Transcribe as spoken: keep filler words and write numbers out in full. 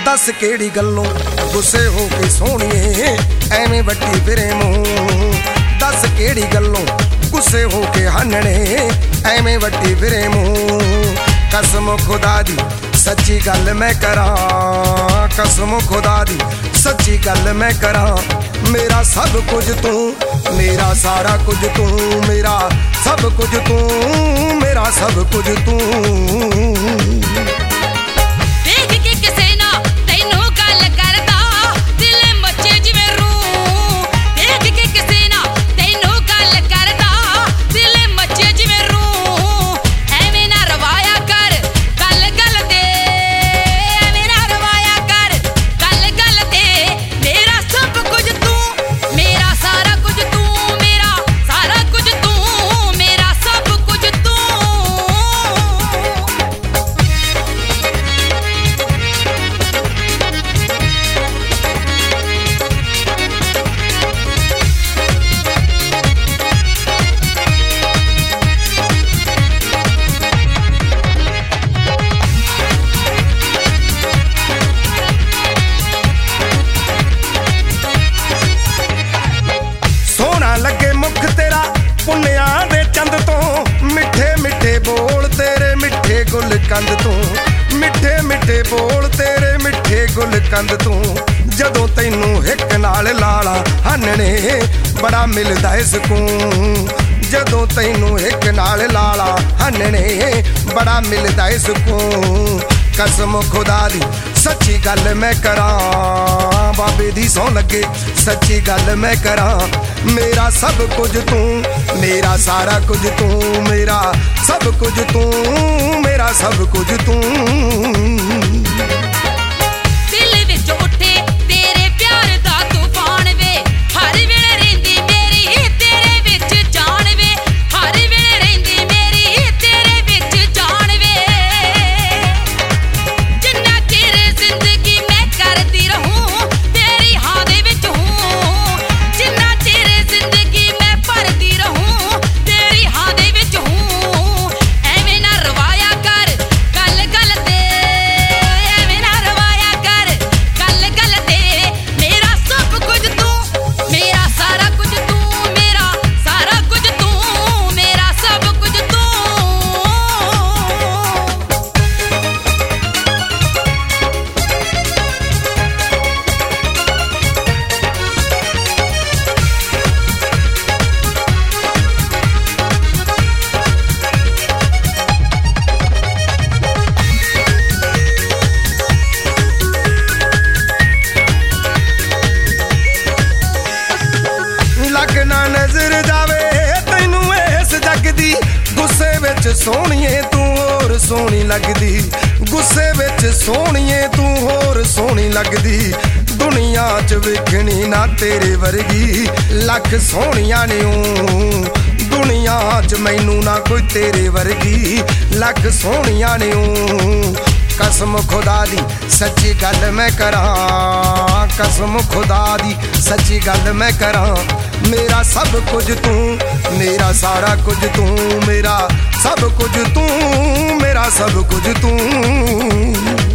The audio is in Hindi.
दस केड़ी गल्लों गुस्से हो के सोहणिए एवें वट्टी फिरे मूंह। दस केड़ी गल्लों गुस्से हो के हन्ने एवें वट्टी फिरे मूंह। कसम खुदा दी सच्ची गल मैं करां, कसम खुदा दी सच्ची गल मैं करां। मेरा सब कुछ तू, मेरा सारा कुछ तू, मेरा सब कुछ तू, मेरा सब कुछ तू। लगे मुख तेरा पुन्निया दे चंद तो, मिठे मिठे बोल तेरे मिठे गुल कंद तू। मिठे मिठे बोल तेरे मिठे गुल कंद तू। जदों तैनू हिक नाल लाला हन्ने बड़ा मिलदा है सकून। जदों तैनू हिक नाल लाला हन्ने बड़ा मिलदा है सकून। कसम खुदा दी सच्ची गल मैं करां, बाबे दी सौं लगे सच्ची गल मैं करां। मेरा सब कुछ तू, मेरा सारा कुछ तू, मेरा सब कुछ तू, मेरा सब कुछ तू। लगना नजर जावे तैनू इस जग दी, गुस्से विच सोहणिए तू होर सोहनी लगदी। गुस्से विच सोहणिए तू होर सोहनी लगदी। दुनिया च वेखणी ना तेरे वर्गी लख सोहणियां ने ओ। दुनिया च मैनू ना कोई तेरे वर्गी लख सोहणियां ने ओ। कसम खुदा दी सच्ची गल मैं करां, कसम खुदा दी सच्ची गल मैं करां। मेरा सब कुछ तू, मेरा सारा कुछ तू, मेरा सब कुछ तू, मेरा सब कुछ तू।